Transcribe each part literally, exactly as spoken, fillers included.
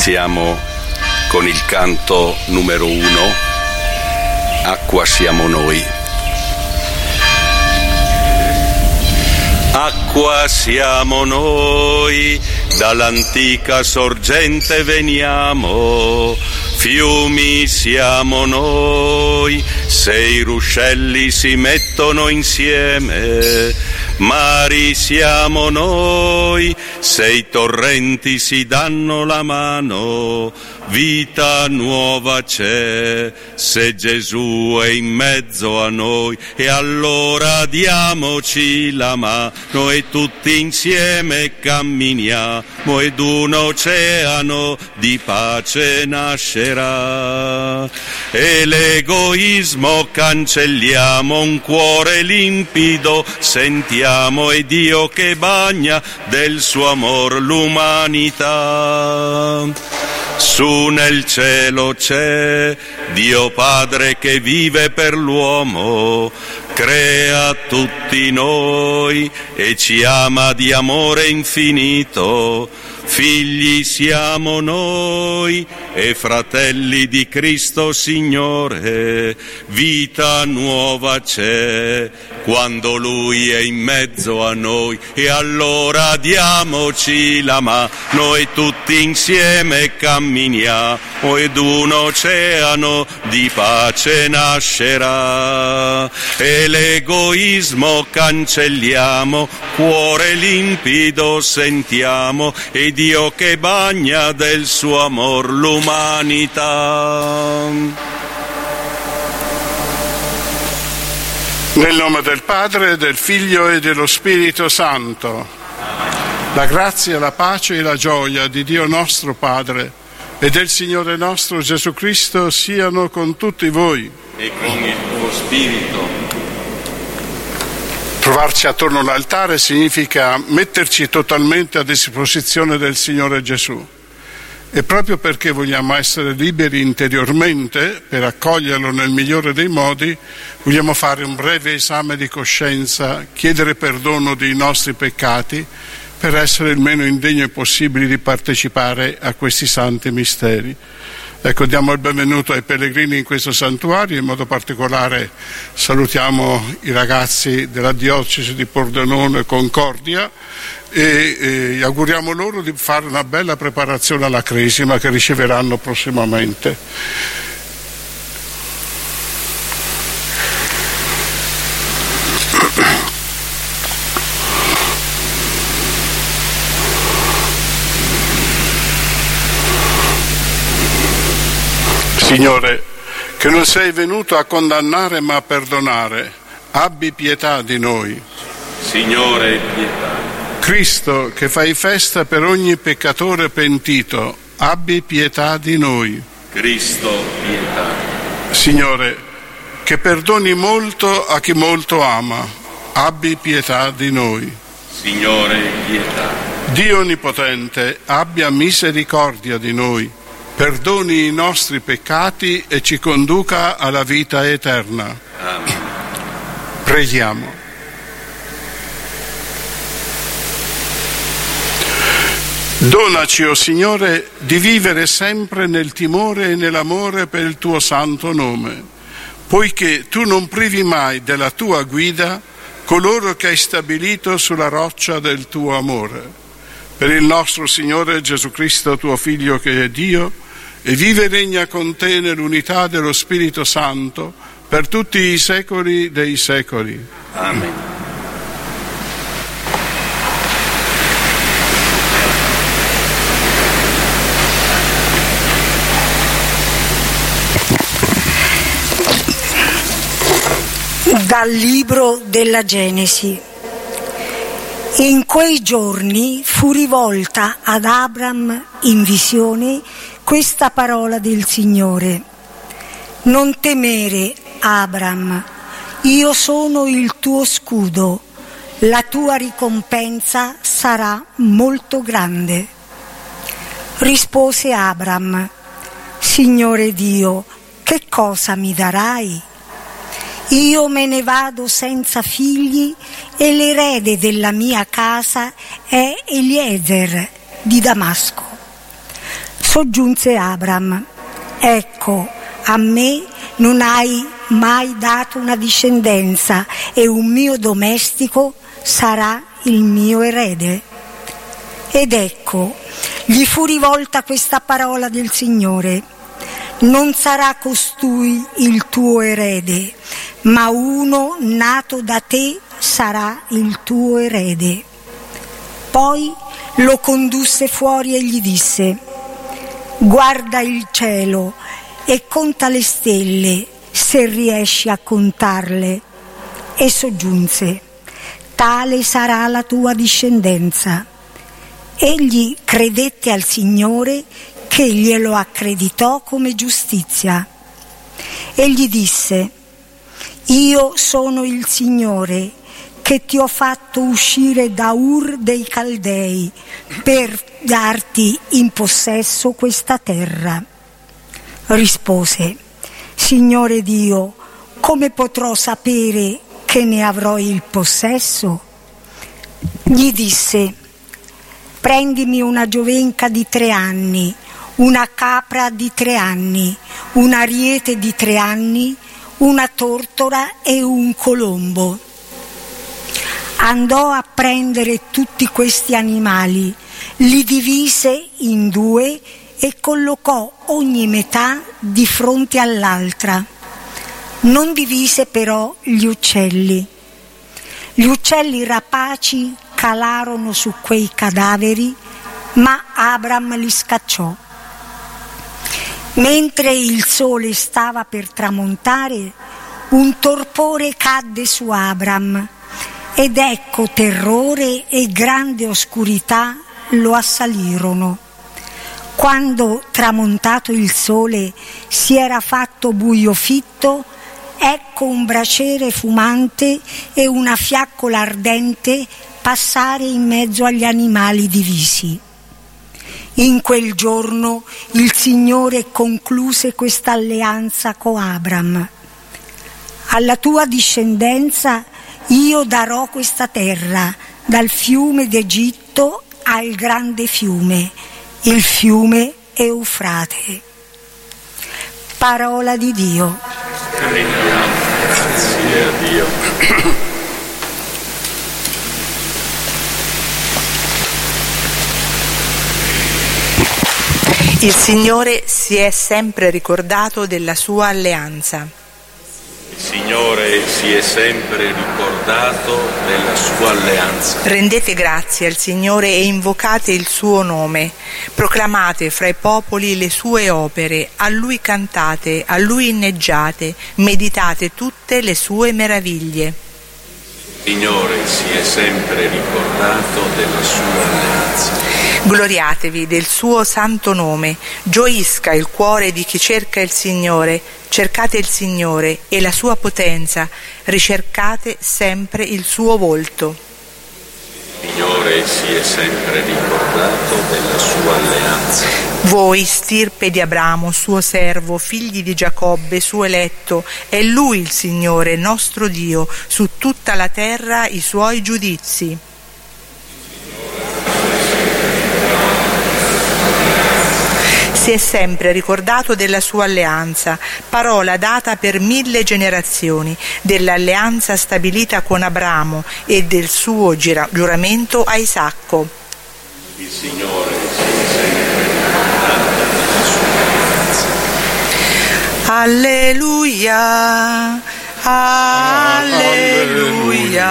Iniziamo con il canto numero uno, Acqua siamo noi. Acqua siamo noi, dall'antica sorgente veniamo, fiumi siamo noi, se i ruscelli si mettono insieme, mari siamo noi, se i torrenti si danno la mano, vita nuova c'è, se Gesù è in mezzo a noi, e allora diamoci la mano e tutti insieme camminiamo ed un oceano di pace nascerà. E l'egoismo cancelliamo, un cuore limpido sentiamo, e Dio che bagna del suo amor l'umanità. Su nel cielo c'è Dio Padre che vive per l'uomo, crea tutti noi e ci ama di amore infinito. Figli siamo noi e fratelli di Cristo Signore, vita nuova c'è quando Lui è in mezzo a noi, e allora diamoci la mano e tutti insieme camminiamo ed un oceano di pace nascerà. E l'egoismo cancelliamo, cuore limpido sentiamo, e Dio che bagna del suo amor l'umanità. Nel nome del Padre, del Figlio e dello Spirito Santo. La grazia, la pace e la gioia di Dio nostro Padre e del Signore nostro Gesù Cristo siano con tutti voi. E con il tuo spirito. Trovarci attorno all'altare significa metterci totalmente a disposizione del Signore Gesù. E proprio perché vogliamo essere liberi interiormente, per accoglierlo nel migliore dei modi, vogliamo fare un breve esame di coscienza, chiedere perdono dei nostri peccati, per essere il meno indegni possibili di partecipare a questi santi misteri. Ecco, diamo il benvenuto ai pellegrini in questo santuario, in modo particolare salutiamo i ragazzi della diocesi di Pordenone e Concordia e eh, auguriamo loro di fare una bella preparazione alla cresima che riceveranno prossimamente. Signore, che non sei venuto a condannare ma a perdonare, abbi pietà di noi. Signore, pietà. Cristo, che fai festa per ogni peccatore pentito, abbi pietà di noi. Cristo, pietà. Signore, che perdoni molto a chi molto ama, abbi pietà di noi. Signore, pietà. Dio Onnipotente, abbia misericordia di noi, perdoni i nostri peccati e ci conduca alla vita eterna. Amen. Preghiamo. Donaci, o Signore, di vivere sempre nel timore e nell'amore per il tuo santo nome, poiché tu non privi mai della tua guida coloro che hai stabilito sulla roccia del tuo amore. Per il nostro Signore Gesù Cristo, tuo Figlio, che è Dio, e vive e regna con te nell'unità dello Spirito Santo per tutti i secoli dei secoli. Amen. Dal libro della Genesi. In quei giorni fu rivolta ad Abram in visione questa parola del Signore: non temere, Abram, io sono il tuo scudo, la tua ricompensa sarà molto grande. Rispose Abram: Signore Dio, che cosa mi darai? Io me ne vado senza figli e l'erede della mia casa è Eliezer di Damasco. Soggiunse Abram: ecco, a me non hai mai dato una discendenza e un mio domestico sarà il mio erede. Ed ecco, gli fu rivolta questa parola del Signore: non sarà costui il tuo erede, ma uno nato da te sarà il tuo erede. Poi lo condusse fuori e gli disse: guarda il cielo e conta le stelle, se riesci a contarle. E soggiunse: tale sarà la tua discendenza. Egli credette al Signore, che glielo accreditò come giustizia. Egli disse: io sono il Signore, che ti ho fatto uscire da Ur dei Caldei per darti in possesso questa terra. Rispose: Signore Dio, come potrò sapere che ne avrò il possesso? Gli disse: prendimi una giovenca di tre anni, una capra di tre anni, un ariete di tre anni, una tortora e un colombo. Andò a prendere tutti questi animali, li divise in due e collocò ogni metà di fronte all'altra. Non divise però gli uccelli. Gli uccelli rapaci calarono su quei cadaveri, ma Abram li scacciò. Mentre il sole stava per tramontare, un torpore cadde su Abram, ed ecco terrore e grande oscurità lo assalirono. Quando, tramontato il sole, si era fatto buio fitto, ecco un braciere fumante e una fiaccola ardente passare in mezzo agli animali divisi. In quel giorno il Signore concluse questa alleanza con Abram: alla tua discendenza io darò questa terra, dal fiume d'Egitto al grande fiume, il fiume Eufrate. Parola di Dio. Grazie a Dio. Il Signore si è sempre ricordato della sua alleanza. Il Signore si è sempre ricordato della sua alleanza. Rendete grazie al Signore e invocate il suo nome. Proclamate fra i popoli le sue opere, a Lui cantate, a Lui inneggiate, meditate tutte le sue meraviglie. Il Signore si è sempre ricordato della sua alleanza. Gloriatevi del suo santo nome, gioisca il cuore di chi cerca il Signore, cercate il Signore e la sua potenza, ricercate sempre il suo volto. Il Signore si è sempre ricordato della sua alleanza. Voi, stirpe di Abramo, suo servo, figli di Giacobbe, suo eletto, è Lui il Signore, nostro Dio, su tutta la terra i suoi giudizi. Si è sempre ricordato della sua alleanza, parola data per mille generazioni, dell'alleanza stabilita con Abramo e del suo gira- giuramento a Isacco. Il Signore si è sempre ricordato della sua alleanza. Alleluia, alleluia,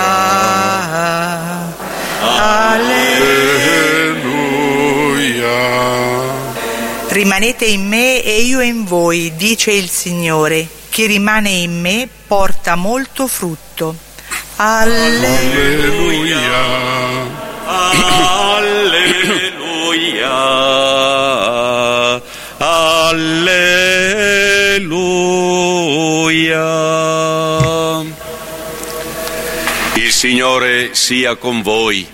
Alleluia. Rimanete in me e io in voi, dice il Signore. Chi rimane in me porta molto frutto. Alleluia. Alleluia. Alleluia. Il Signore sia con voi.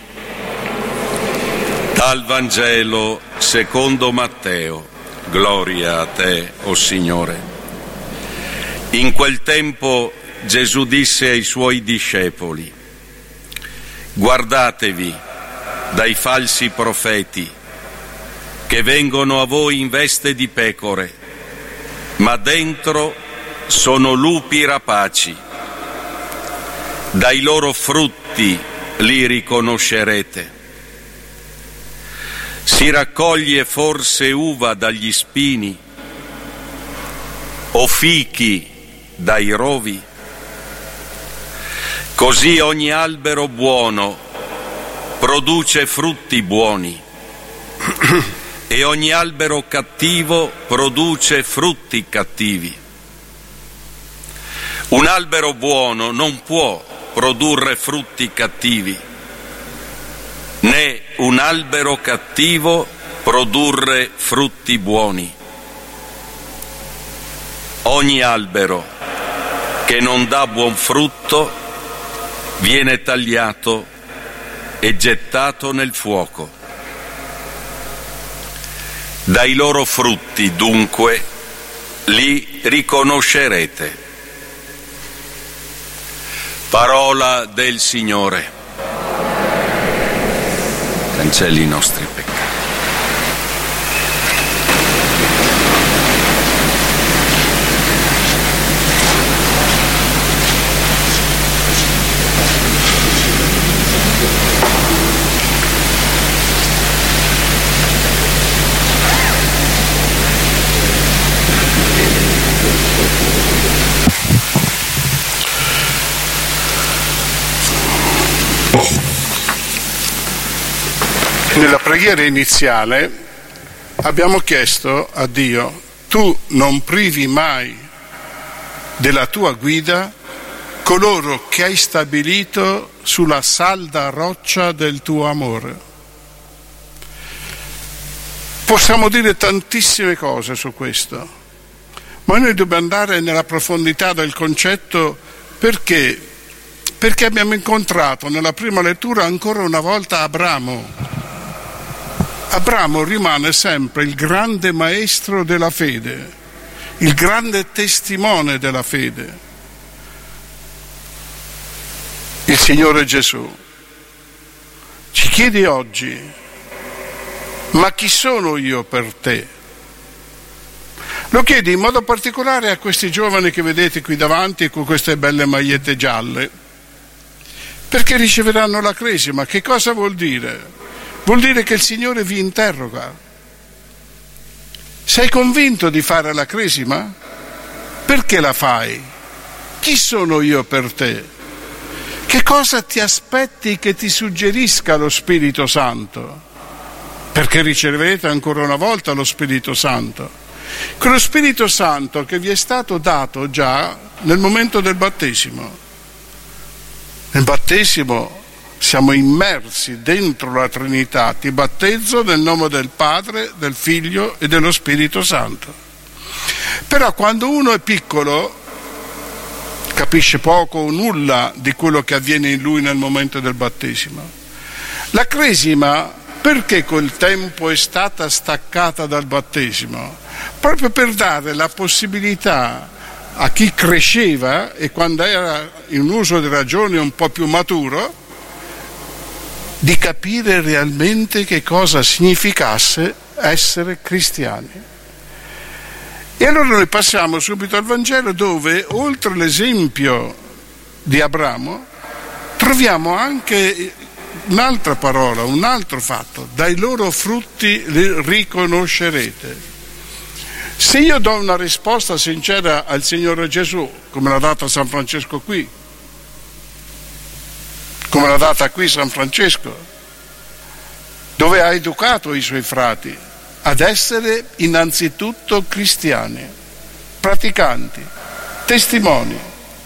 Dal Vangelo secondo Matteo. Gloria a te, o Signore. In quel tempo Gesù disse ai suoi discepoli: guardatevi dai falsi profeti, che vengono a voi in veste di pecore, ma dentro sono lupi rapaci. Dai loro frutti li riconoscerete. Si raccoglie forse uva dagli spini o fichi dai rovi? Così ogni albero buono produce frutti buoni e ogni albero cattivo produce frutti cattivi. Un albero buono non può produrre frutti cattivi, né un albero cattivo produrre frutti buoni. Ogni albero che non dà buon frutto viene tagliato e gettato nel fuoco. Dai loro frutti, dunque, li riconoscerete. Parola del Signore. Cancelli i nostri peccati. Nella preghiera iniziale abbiamo chiesto a Dio: tu non privi mai della tua guida coloro che hai stabilito sulla salda roccia del tuo amore. Possiamo dire tantissime cose su questo, ma noi dobbiamo andare nella profondità del concetto perché, perché abbiamo incontrato nella prima lettura ancora una volta Abramo. Abramo rimane sempre il grande maestro della fede, il grande testimone della fede. Il Signore Gesù ci chiede oggi: ma chi sono io per te? Lo chiede in modo particolare a questi giovani che vedete qui davanti con queste belle magliette gialle, perché riceveranno la cresima. Che cosa vuol dire? Vuol dire che il Signore vi interroga. Sei convinto di fare la cresima? Perché la fai? Chi sono io per te? Che cosa ti aspetti che ti suggerisca lo Spirito Santo? Perché riceverete ancora una volta lo Spirito Santo. Quello Spirito Santo che vi è stato dato già nel momento del battesimo. Nel battesimo siamo immersi dentro la Trinità. Ti battezzo nel nome del Padre, del Figlio e dello Spirito Santo. Però quando uno è piccolo capisce poco o nulla di quello che avviene in lui nel momento del battesimo. La cresima, perché col tempo è stata staccata dal battesimo? Proprio per dare la possibilità a chi cresceva e quando era in uso di ragione un po' più maturo di capire realmente che cosa significasse essere cristiani. E allora noi passiamo subito al Vangelo, dove oltre l'esempio di Abramo troviamo anche un'altra parola, un altro fatto: dai loro frutti li riconoscerete. Se io do una risposta sincera al Signore Gesù, come l'ha data San Francesco qui, come l'ha data qui San Francesco, dove ha educato i suoi frati ad essere innanzitutto cristiani, praticanti, testimoni.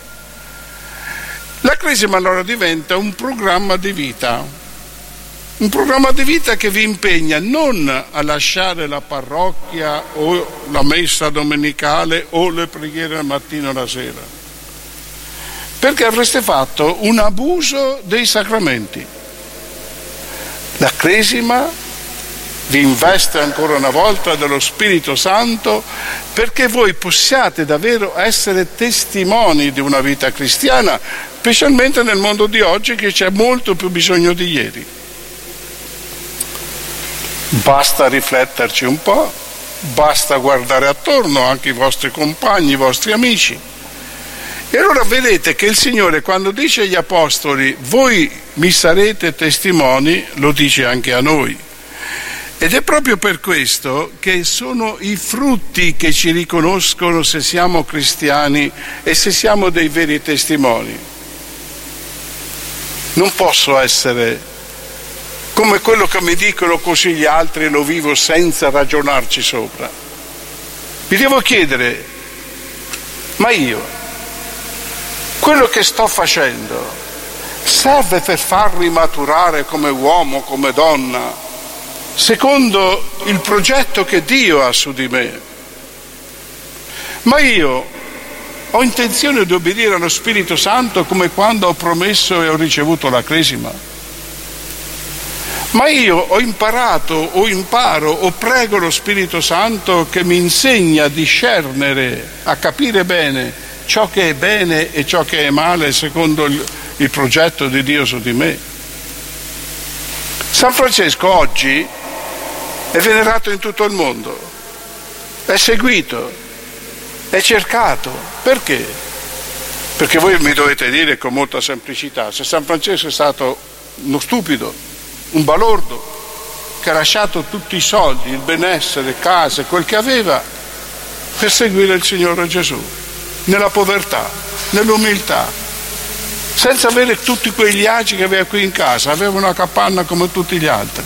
La cresima allora diventa un programma di vita, un programma di vita che vi impegna non a lasciare la parrocchia o la messa domenicale o le preghiere al mattino e la sera, perché avreste fatto un abuso dei sacramenti. La cresima vi investe ancora una volta dello Spirito Santo perché voi possiate davvero essere testimoni di una vita cristiana, specialmente nel mondo di oggi che c'è molto più bisogno di ieri. Basta rifletterci un po', basta guardare attorno anche i vostri compagni, i vostri amici. E allora vedete che il Signore, quando dice agli apostoli voi mi sarete testimoni, lo dice anche a noi. Ed è proprio per questo che sono i frutti che ci riconoscono se siamo cristiani e se siamo dei veri testimoni. Non posso essere come quello che mi dicono così gli altri, lo vivo senza ragionarci sopra. Vi devo chiedere, ma io, quello che sto facendo serve per farmi maturare come uomo, come donna, secondo il progetto che Dio ha su di me? Ma io ho intenzione di obbedire allo Spirito Santo come quando ho promesso e ho ricevuto la cresima? Ma io ho imparato o imparo o prego lo Spirito Santo che mi insegna a discernere, a capire bene ciò che è bene e ciò che è male secondo il, il progetto di Dio su di me? San Francesco oggi è venerato in tutto il mondo, è seguito, è cercato. Perché? Perché voi mi dovete dire con molta semplicità, se San Francesco è stato uno stupido, un balordo, che ha lasciato tutti i soldi, il benessere, case, quel che aveva, per seguire il Signore Gesù, nella povertà, nell'umiltà, senza avere tutti quegli agi che aveva qui in casa, aveva una capanna come tutti gli altri.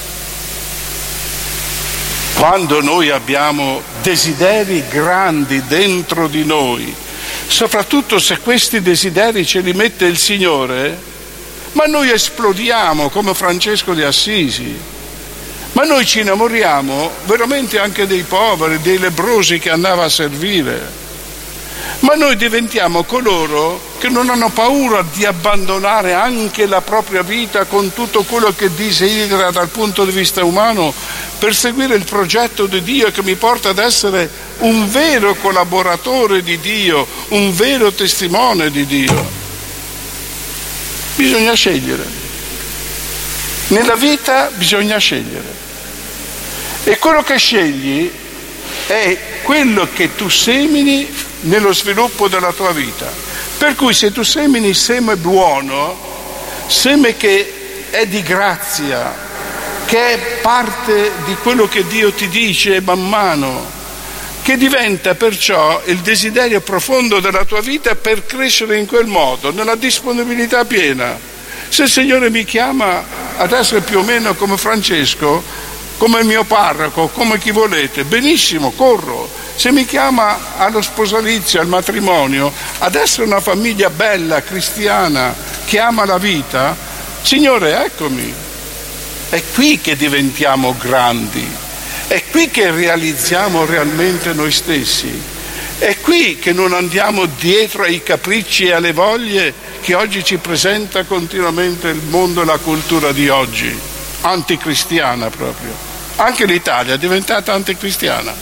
Quando noi abbiamo desideri grandi dentro di noi, soprattutto se questi desideri ce li mette il Signore, ma noi esplodiamo come Francesco di Assisi, ma noi ci innamoriamo veramente anche dei poveri, dei lebbrosi che andava a servire, ma noi diventiamo coloro che non hanno paura di abbandonare anche la propria vita con tutto quello che desidera dal punto di vista umano per seguire il progetto di Dio che mi porta ad essere un vero collaboratore di Dio, un vero testimone di Dio. Bisogna scegliere. Nella vita bisogna scegliere. E quello che scegli è quello che tu semini nello sviluppo della tua vita. Per cui se tu semini seme buono, seme che è di grazia, che è parte di quello che Dio ti dice man mano, che diventa perciò il desiderio profondo della tua vita per crescere in quel modo, nella disponibilità piena. Se il Signore mi chiama ad essere più o meno come Francesco, come il mio parroco, come chi volete, benissimo, corro. Se mi chiama allo sposalizio, al matrimonio, ad essere una famiglia bella, cristiana, che ama la vita, Signore, eccomi. È qui che diventiamo grandi, è qui che realizziamo realmente noi stessi, è qui che non andiamo dietro ai capricci e alle voglie che oggi ci presenta continuamente il mondo e la cultura di oggi, anticristiana proprio. Anche l'Italia è diventata anticristiana,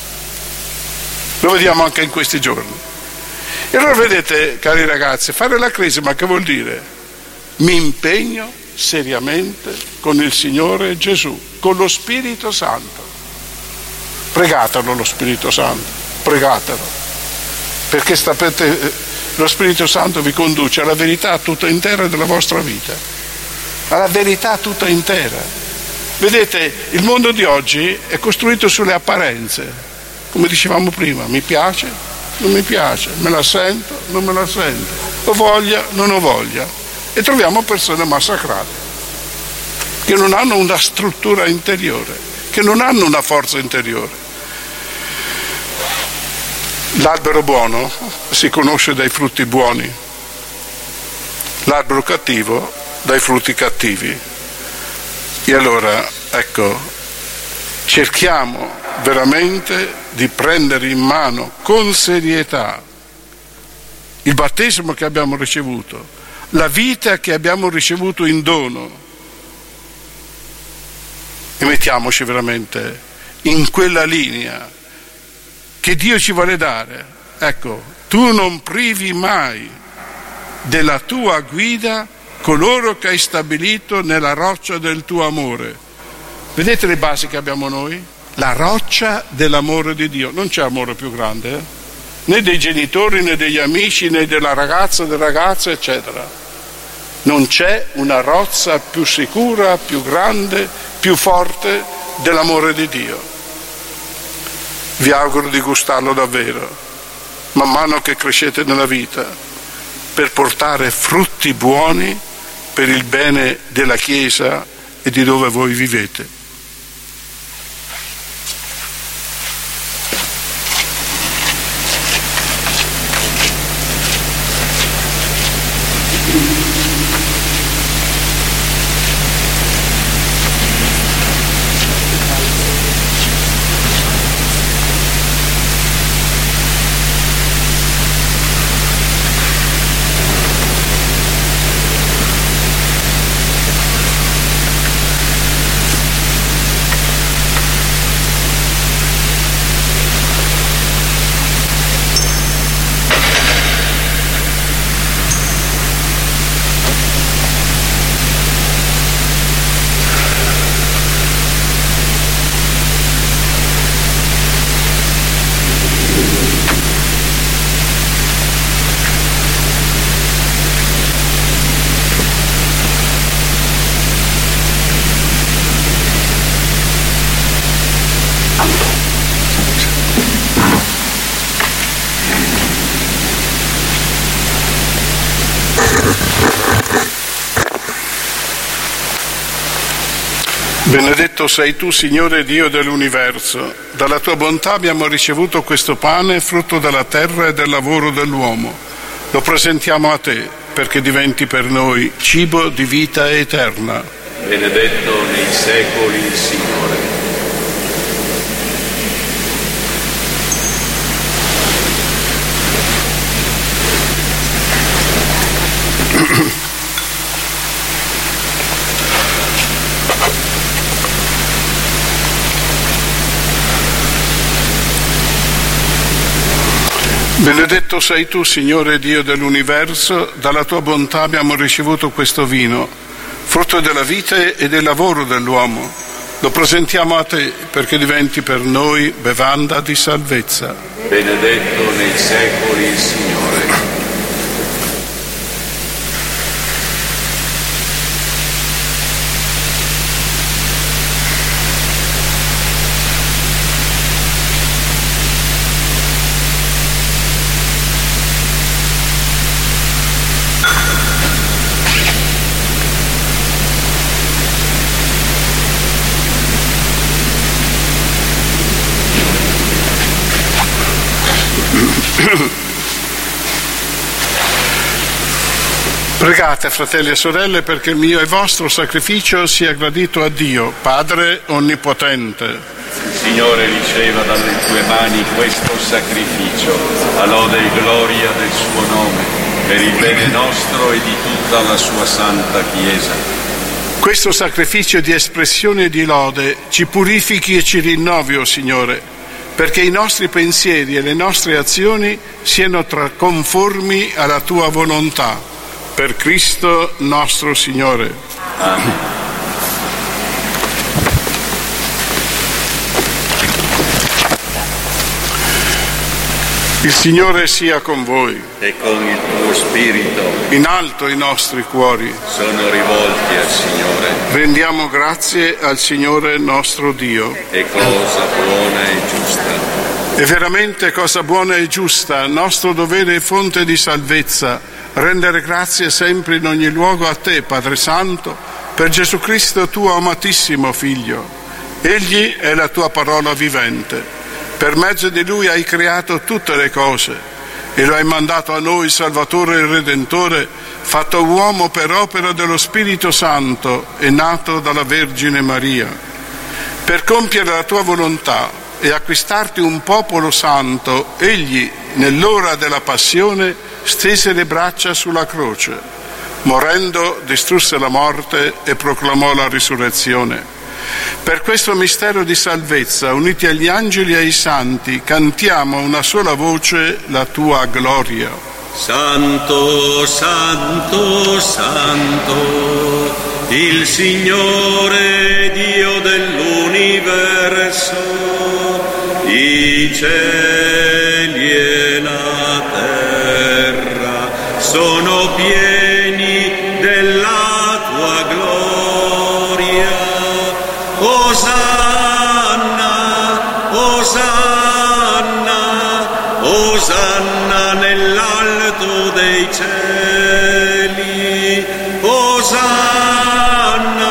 lo vediamo anche in questi giorni. E allora vedete, cari ragazzi, fare la cresima che vuol dire? Mi impegno seriamente con il Signore Gesù, con lo Spirito Santo. Pregatelo lo Spirito Santo, pregatelo, perché sapete, lo Spirito Santo vi conduce alla verità tutta intera della vostra vita, alla verità tutta intera. Vedete, il mondo di oggi è costruito sulle apparenze, come dicevamo prima, mi piace, non mi piace, me la sento, non me la sento, ho voglia, non ho voglia, e troviamo persone massacrate, che non hanno una struttura interiore, che non hanno una forza interiore. L'albero buono si conosce dai frutti buoni, l'albero cattivo dai frutti cattivi. E allora, ecco, cerchiamo veramente di prendere in mano con serietà il battesimo che abbiamo ricevuto, la vita che abbiamo ricevuto in dono, e mettiamoci veramente in quella linea che Dio ci vuole dare. Ecco, tu non privi mai della tua guida coloro che hai stabilito nella roccia del tuo amore, Vedete le basi che abbiamo noi? La roccia dell'amore di Dio. Non c'è amore più grande, eh? Né dei genitori, né degli amici, né della ragazza, del ragazzo, eccetera. Non c'è una roccia più sicura, più grande, più forte dell'amore di Dio. Vi auguro di gustarlo davvero, man mano che crescete nella vita, per portare frutti buoni per il bene della Chiesa e di dove voi vivete. Benedetto sei tu, Signore Dio dell'universo. Dalla tua bontà abbiamo ricevuto questo pane, frutto della terra e del lavoro dell'uomo. Lo presentiamo a te, perché diventi per noi cibo di vita eterna. Benedetto nei secoli il Signore. Benedetto sei tu, Signore Dio dell'universo, dalla tua bontà abbiamo ricevuto questo vino, frutto della vita e del lavoro dell'uomo. Lo presentiamo a te perché diventi per noi bevanda di salvezza. Benedetto nei secoli il Signore. Pregate, fratelli e sorelle, perché il mio e vostro sacrificio sia gradito a Dio, Padre Onnipotente. Il Signore riceva dalle tue mani questo sacrificio, a lode e gloria del suo nome, per il bene nostro e di tutta la sua santa Chiesa. Questo sacrificio di espressione e di lode ci purifichi e ci rinnovi, o Signore, perché i nostri pensieri e le nostre azioni siano tra conformi alla tua volontà. Per Cristo nostro Signore. Amen. Il Signore sia con voi. E con il tuo spirito. In alto i nostri cuori. Sono rivolti al Signore. Rendiamo grazie al Signore nostro Dio. È cosa buona e giusta. È veramente cosa buona e giusta, nostro dovere e fonte di salvezza, rendere grazie sempre in ogni luogo a te, Padre Santo, per Gesù Cristo, tuo amatissimo Figlio. Egli è la tua parola vivente. Per mezzo di Lui hai creato tutte le cose e lo hai mandato a noi, Salvatore e Redentore, fatto uomo per opera dello Spirito Santo e nato dalla Vergine Maria. Per compiere la tua volontà e acquistarti un popolo santo, egli, nell'ora della passione, stese le braccia sulla croce. Morendo, distrusse la morte e proclamò la risurrezione. Per questo mistero di salvezza, uniti agli angeli e ai santi, cantiamo a una sola voce la tua gloria. Santo, santo, santo, il Signore Dio dell'universo, i cieli e la terra sono pieni della tua gloria. Osanna, Osanna, Osanna nell'alto dei cieli. Osanna,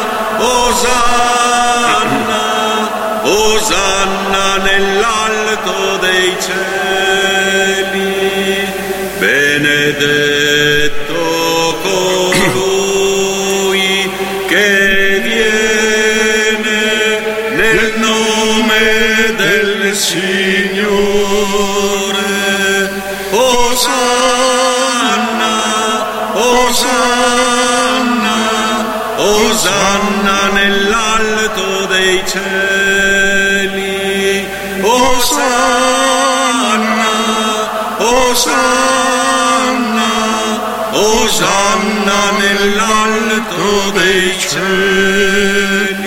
Osanna, Osanna nell'alto dei cieli. Benedetto colui che viene nel nome del Signore. Osanna, Osanna, Osanna nell'alto dei cieli. Osanna, Osanna, Osanna nell'alto dei cieli.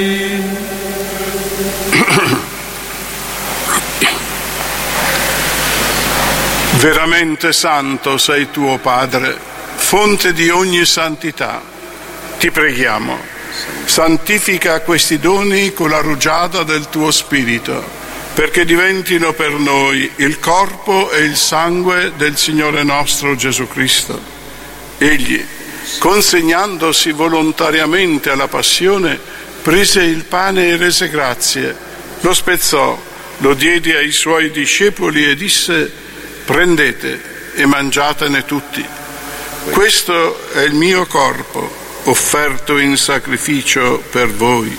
Veramente santo sei tuo Padre, fonte di ogni santità. Ti preghiamo, santifica questi doni con la rugiada del tuo Spirito, perché diventino per noi il corpo e il sangue del Signore nostro Gesù Cristo. Egli, consegnandosi volontariamente alla passione, prese il pane e rese grazie, lo spezzò, lo diede ai suoi discepoli e disse: prendete e mangiatene tutti. Questo è il mio corpo, offerto in sacrificio per voi.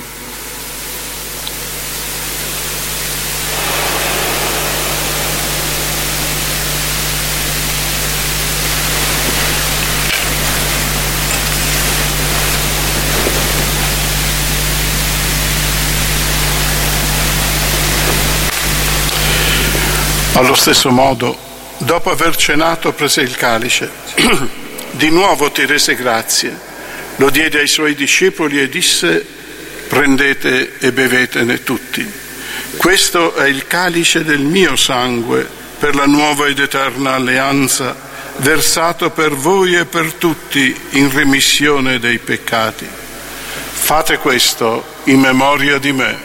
Allo stesso modo, dopo aver cenato, prese il calice, di nuovo ti rese grazie, lo diede ai suoi discepoli e disse: prendete e bevetene tutti. Questo è il calice del mio sangue per la nuova ed eterna alleanza, versato per voi e per tutti in remissione dei peccati. Fate questo in memoria di me.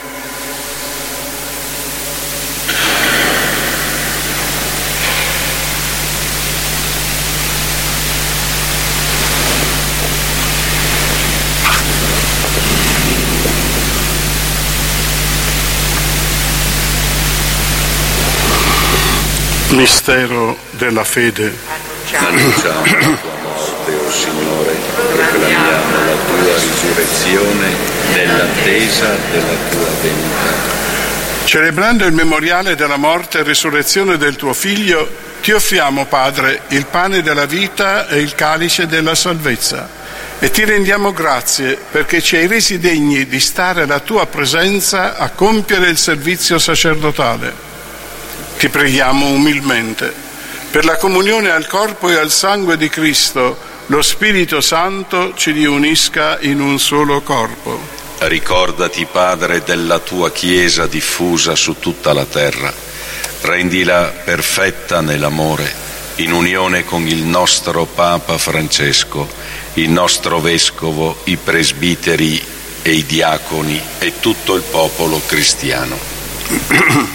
Mistero della fede. Annunciamo la tua morte, o Signore, proclamiamo la tua risurrezione nell'attesa della tua venuta. Celebrando il memoriale della morte e risurrezione del tuo Figlio, ti offriamo, Padre, il pane della vita e il calice della salvezza, e ti rendiamo grazie perché ci hai resi degni di stare alla tua presenza a compiere il servizio sacerdotale. Ti preghiamo umilmente, per la comunione al corpo e al sangue di Cristo, lo Spirito Santo ci riunisca in un solo corpo. Ricordati, Padre, della tua Chiesa diffusa su tutta la terra. Rendila perfetta nell'amore, in unione con il nostro Papa Francesco, il nostro Vescovo, i presbiteri e i diaconi e tutto il popolo cristiano.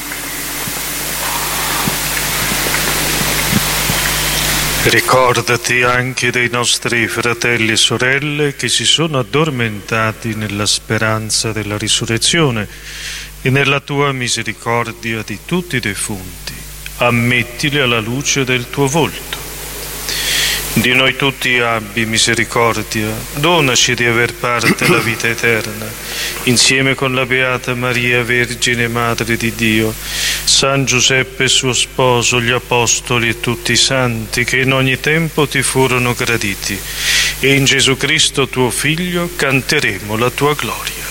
Ricordati anche dei nostri fratelli e sorelle che si sono addormentati nella speranza della risurrezione e nella tua misericordia di tutti i defunti. Ammettili alla luce del tuo volto. Di noi tutti abbi misericordia, donaci di aver parte la vita eterna, insieme con la Beata Maria, Vergine Madre di Dio, San Giuseppe suo sposo, gli Apostoli e tutti i santi che in ogni tempo ti furono graditi, e in Gesù Cristo tuo Figlio canteremo la tua gloria.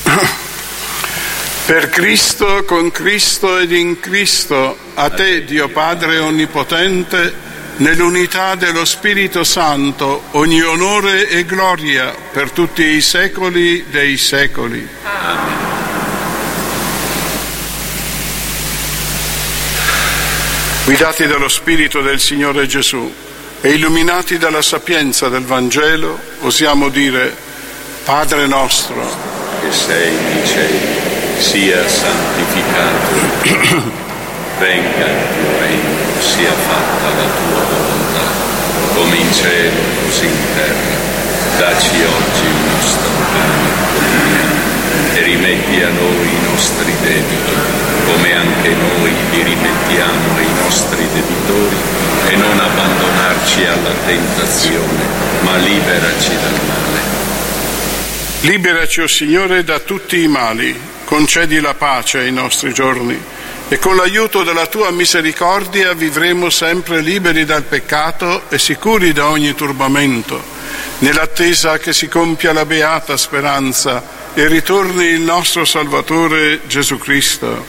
Per Cristo, con Cristo ed in Cristo, a te, Dio Padre Onnipotente, nell'unità dello Spirito Santo, ogni onore e gloria per tutti i secoli dei secoli. Amen. Guidati dallo Spirito del Signore Gesù e illuminati dalla sapienza del Vangelo, osiamo dire: Padre nostro, che sei nei cieli, sia santificato, venga il tuo regno, sia fatta la tua volontà, come in cielo così in terra. Dacci oggi il nostro pane quotidiano e rimetti a noi i nostri debiti, come anche noi li rimettiamo ai nostri debitori, e non abbandonarci alla tentazione, ma liberaci dal male. Liberaci, o Signore, da tutti i mali, concedi la pace ai nostri giorni, e con l'aiuto della tua misericordia vivremo sempre liberi dal peccato e sicuri da ogni turbamento, nell'attesa che si compia la beata speranza e ritorni il nostro Salvatore Gesù Cristo.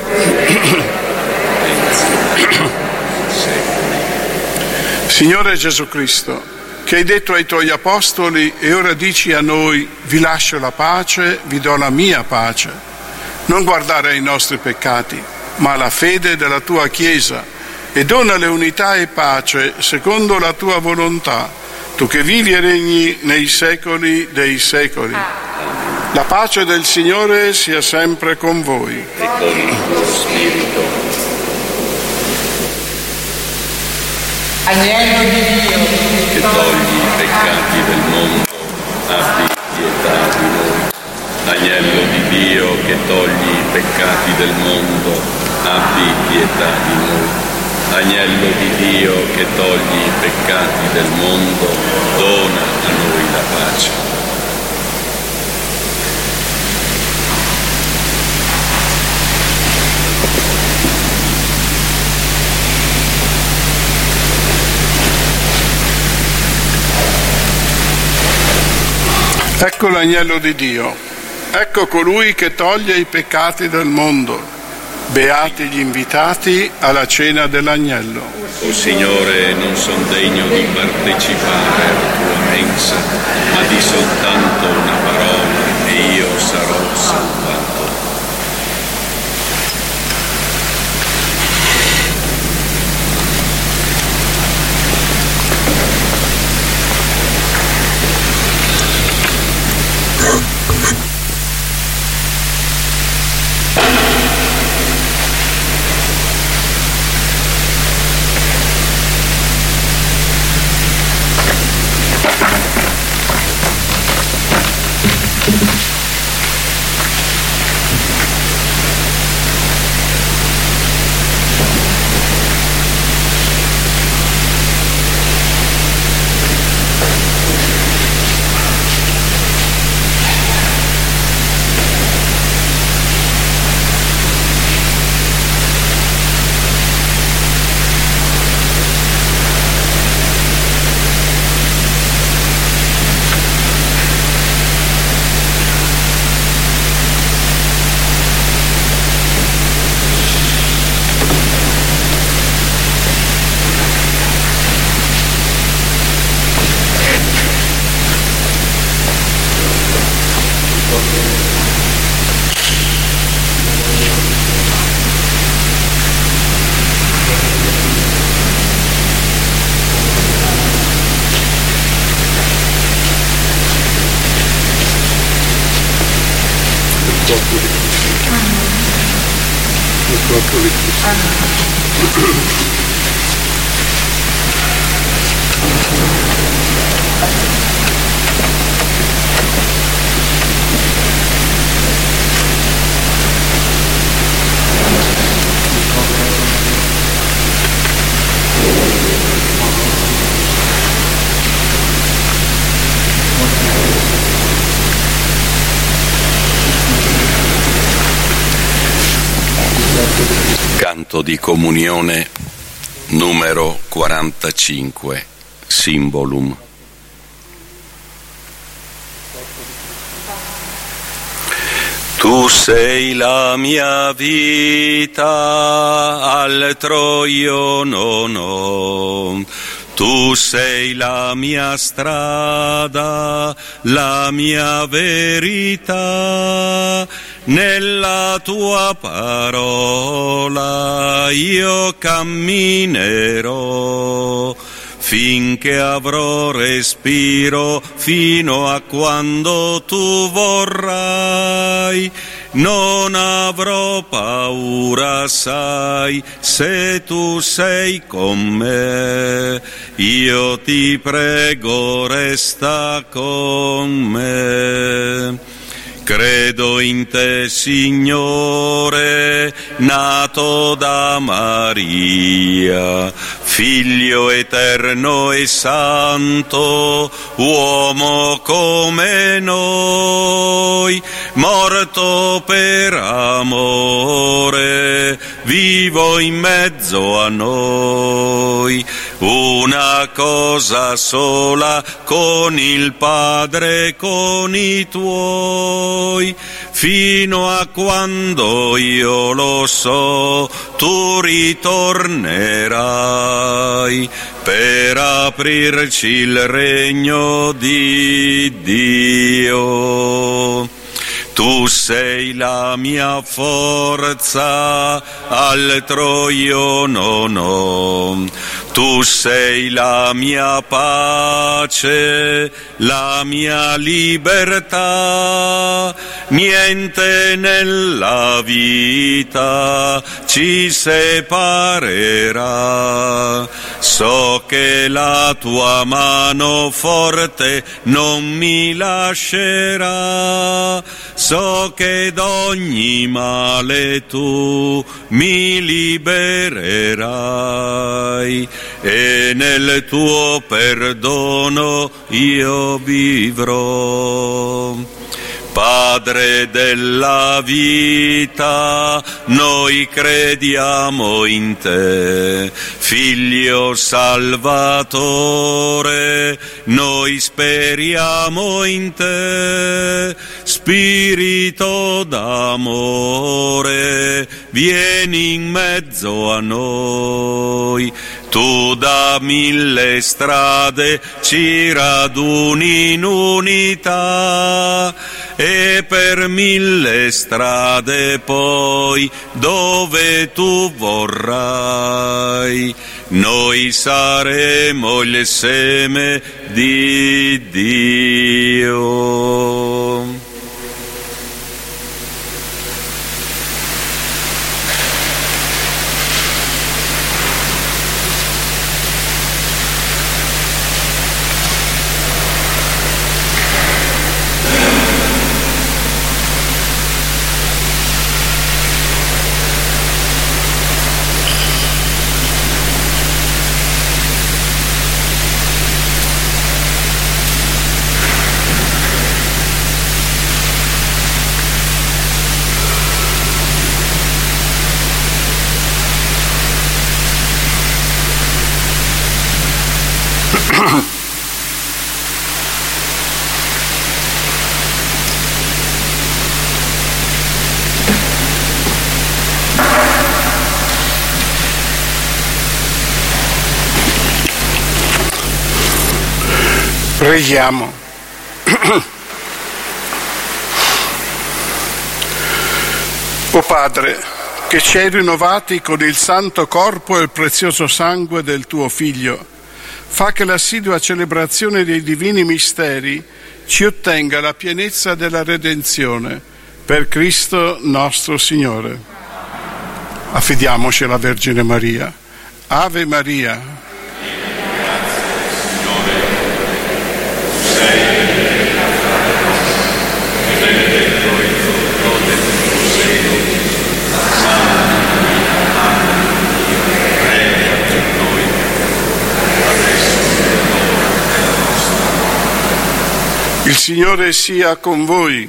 Signore Gesù Cristo, che hai detto ai tuoi apostoli e ora dici a noi: vi lascio la pace, vi do la mia pace. Non guardare ai nostri peccati, ma alla fede della tua Chiesa, e donale unità e pace secondo la tua volontà, tu che vivi e regni nei secoli dei secoli. La pace del Signore sia sempre con voi. E con il tuo spirito. Agnello di Dio, che togli i peccati del mondo, abbi pietà di noi. Agnello di Dio, che togli i peccati del mondo, abbi pietà di noi. Agnello di Dio, che togli i peccati del mondo, dona a noi la pace. Ecco l'agnello di Dio, ecco colui che toglie i peccati del mondo. Beati gli invitati alla cena dell'agnello. O Signore, non son degno di partecipare alla tua mensa, ma di soltanto una parola e io sarò salvato. Canto di comunione numero quarantacinque, Symbolum. Tu sei la mia vita, altro io non ho. Tu sei la mia strada, la mia verità. Nella tua parola io camminerò, finché avrò respiro, fino a quando tu vorrai. Non avrò paura, sai, se tu sei con me. Io ti prego, resta con me. Credo in te, Signore, nato da Maria, Figlio eterno e santo, uomo come noi, morto per amore, vivo in mezzo a noi. Una cosa sola con il Padre, con i tuoi, fino a quando io lo so, tu ritornerai per aprirci il regno di Dio. Tu sei la mia forza, altro io non ho. Tu sei la mia pace, la mia libertà. Niente nella vita ci separerà. So che la tua mano forte non mi lascerà. So che d'ogni male tu mi libererai e nel tuo perdono io vivrò. Padre della vita, noi crediamo in te. Figlio Salvatore, noi speriamo in te. Spirito d'amore, vieni in mezzo a noi. Tu da mille strade ci raduni in unità e per mille strade poi dove tu vorrai noi saremo il seme di Dio. Preghiamo. O Padre, che ci hai rinnovati con il santo corpo e il prezioso sangue del tuo Figlio, fa che l'assidua celebrazione dei divini misteri ci ottenga la pienezza della redenzione. Per Cristo nostro Signore. Affidiamoci alla Vergine Maria. Ave Maria. Il Signore sia con voi.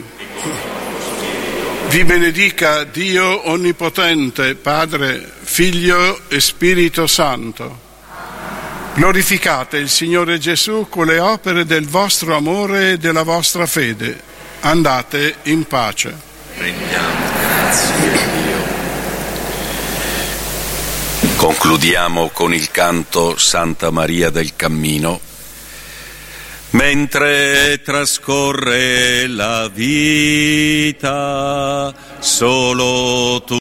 Vi benedica Dio Onnipotente, Padre, Figlio e Spirito Santo. Glorificate il Signore Gesù con le opere del vostro amore e della vostra fede. Andate in pace. Rendiamo grazie a Dio. Concludiamo con il canto Santa Maria del Cammino. Mentre trascorre la vita, solo tu